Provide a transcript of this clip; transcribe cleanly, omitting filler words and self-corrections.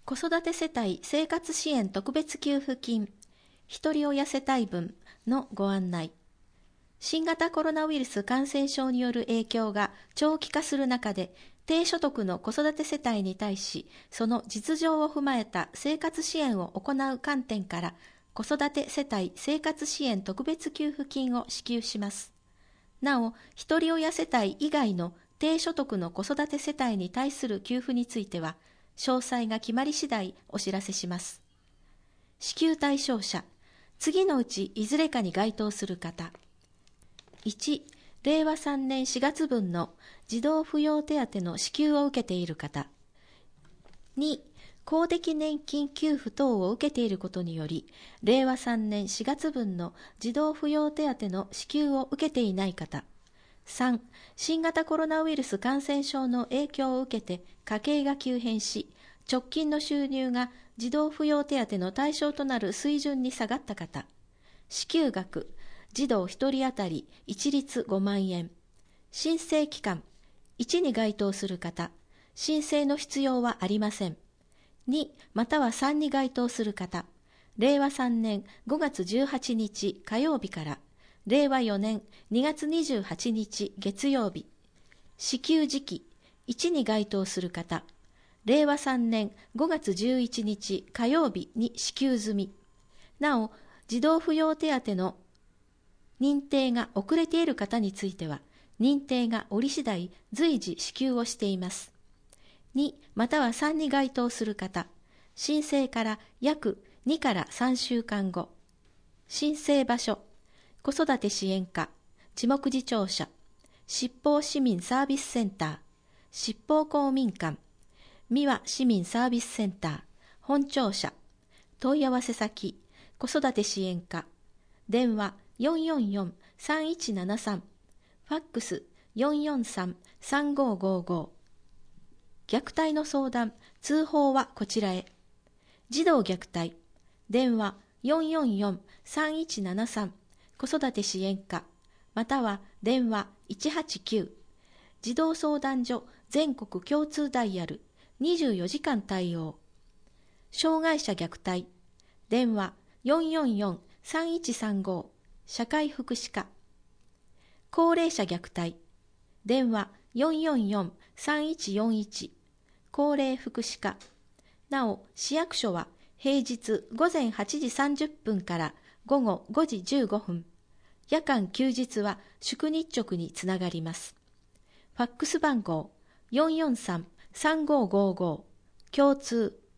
子育て世帯生活支援特別給付金、ひとり親世帯分のご案内。新型コロナウイルス感染症による影響が長期化する中で、低所得の子育て世帯に対し、その実情を踏まえた生活支援を行う観点から、子育て世帯生活支援特別給付金を支給します。なお、ひとり親世帯以外の低所得の子育て世帯に対する給付については、詳細が決まり次第お知らせします。支給対象者、次のうちいずれかに該当する方。1、令和3年4月分の児童扶養手当の支給を受けている方。2、公的年金給付等を受けていることにより、令和3年4月分の児童扶養手当の支給を受けていない方。3、新型コロナウイルス感染症の影響を受けて家計が急変し、直近の収入が児童扶養手当の対象となる水準に下がった方。支給額、児童1人当たり一律5万円。申請期間、1に該当する方。申請の必要はありません。2または3に該当する方。令和3年5月18日火曜日から令和4年2月28日月曜日。支給時期、1に該当する方。令和3年5月11日火曜日に支給済み。なお、児童扶養手当の認定が遅れている方については、認定が折り次第随時支給をしています。2または3に該当する方。申請から約2から3週間後。申請場所、子育て支援課、地目次庁舎、七宝市民サービスセンター、七宝公民館、三輪市民サービスセンター、本庁舎、問い合わせ先、子育て支援課、電話444-3173、ファックス443-3555。虐待の相談、通報はこちらへ。児童虐待、電話444-3173、子育て支援課、または電話189、児童相談所全国共通ダイヤル、24時間対応。障害者虐待、電話444-3135、社会福祉課。高齢者虐待、電話444-3141、高齢福祉課。なお、市役所は平日午前8時30分から午後5時15分、夜間休日は宿日直につながります。ファックス番号443-3555、共通